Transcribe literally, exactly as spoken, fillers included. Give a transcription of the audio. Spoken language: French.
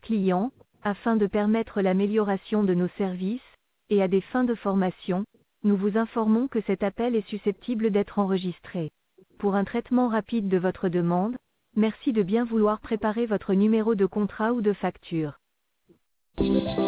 clients, afin de permettre l'amélioration de nos services, et à des fins de formation, nous vous informons que cet appel est susceptible d'être enregistré. Pour un traitement rapide de votre demande, merci de bien vouloir préparer votre numéro de contrat ou de facture.